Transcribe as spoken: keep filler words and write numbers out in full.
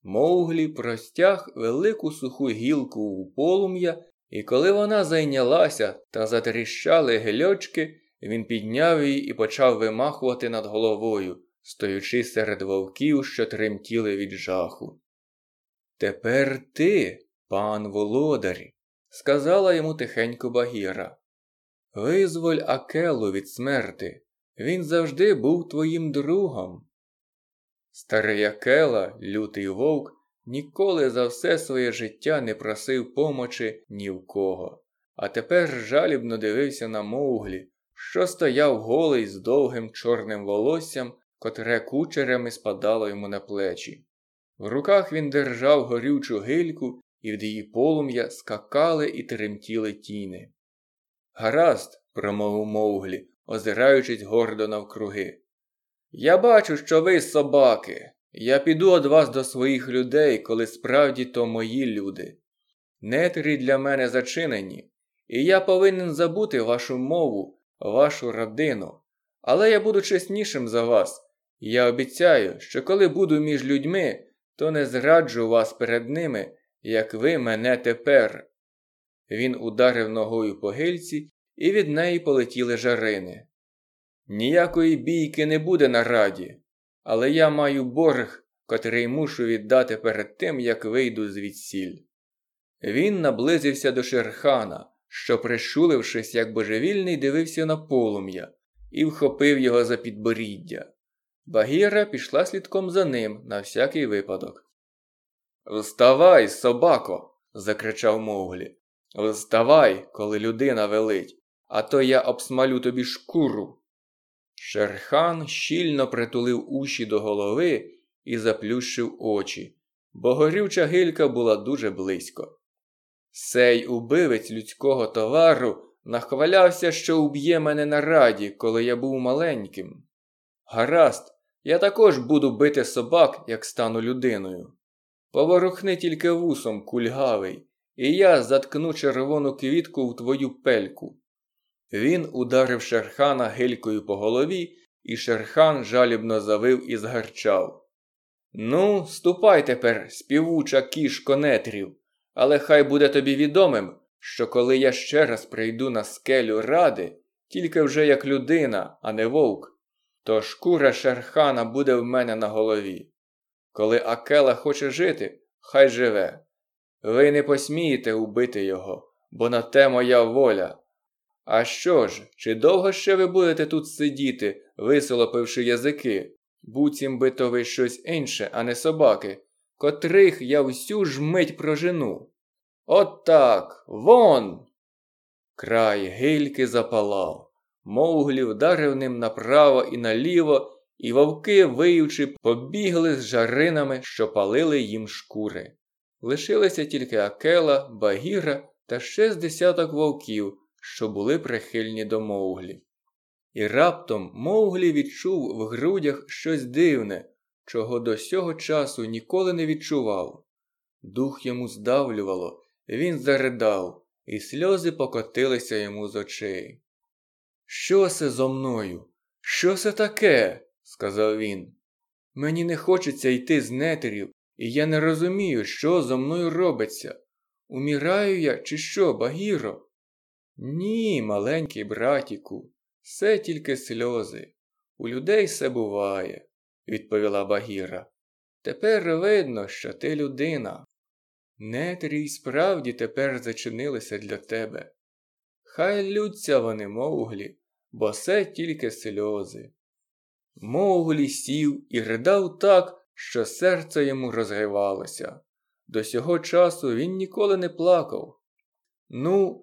Мовглі простяг велику суху гілку у полум'я, і коли вона зайнялася та затріщали гілочки, він підняв її і почав вимахувати над головою, стоючи серед вовків, що тремтіли від жаху. «Тепер ти, пан володарі», – сказала йому тихенько Багіра. «Визволь Акелу від смерти, він завжди був твоїм другом». Старий Акела, лютий вовк, ніколи за все своє життя не просив помочі ні в кого, а тепер жалібно дивився на Мовглі, що стояв голий з довгим чорним волоссям, котре кучерями спадало йому на плечі. В руках він держав горючу гильку, і від її полум'я скакали і тремтіли тіни. «Гаразд», – промовив Мовглі, озираючись гордо навкруги. «Я бачу, що ви собаки. Я піду од вас до своїх людей, коли справді то мої люди. Нетрі для мене зачинені, і я повинен забути вашу мову, вашу родину. Але я буду чеснішим за вас. Я обіцяю, що коли буду між людьми, то не зраджу вас перед ними, як ви мене тепер». Він ударив ногою по гильці, і від неї полетіли жарини. «Ніякої бійки не буде на раді, але я маю борг, котрий мушу віддати перед тим, як вийду звідсіль». Він наблизився до Шерхана, що, прищулившись, як божевільний, дивився на полум'я, і вхопив його за підборіддя. Багіра пішла слідком за ним на всякий випадок. «Вставай, собако!» – закричав Мовглі. «Вставай, коли людина велить, а то я обсмалю тобі шкуру». Шерхан щільно притулив уші до голови і заплющив очі, бо горюча гилька була дуже близько. Сей убивець людського товару нахвалявся, що уб'є мене на раді, коли я був маленьким. Гаразд, я також буду бити собак, як стану людиною. Поворухни тільки вусом, кульгавий, і я заткну червону квітку в твою пельку. Він ударив Шерхана гилькою по голові, і Шерхан жалібно завив і згарчав. «Ну, ступай тепер, співуча кішко нетрів, але хай буде тобі відомим, що коли я ще раз прийду на скелю ради, тільки вже як людина, а не вовк, то шкура Шерхана буде в мене на голові. Коли Акела хоче жити, хай живе. Ви не посмієте убити його, бо на те моя воля. А що ж, чи довго ще ви будете тут сидіти, висолопивши язики? Буцім би то ви щось інше, а не собаки, котрих я всю ж мить прожену. От так, вон!» Край гильки запалав. Мовглі вдарив ним направо і наліво, і вовки, виючи, побігли з жаринами, що палили їм шкури. Лишилися тільки Акела, Багіра та ще з десяток вовків, що були прихильні до Мовглі. І раптом Мовглі відчув в грудях щось дивне, чого до сього часу ніколи не відчував. Дух йому здавлювало, він заридав, і сльози покотилися йому з очей. «Що це зо мною? Що це таке?» – сказав він. «Мені не хочеться йти з нетрів, і я не розумію, що зо мною робиться. Умираю я чи що, Багіро?» «Ні, маленький братіку, все тільки сльози. У людей все буває», – відповіла Багіра. «Тепер видно, що ти людина. Нетрі й справді тепер зачинилися для тебе. Хай лються вони, Мовглі, бо все тільки сльози». Мовглі сів і ридав так, що серце йому розривалося. До сього часу він ніколи не плакав. «Ну,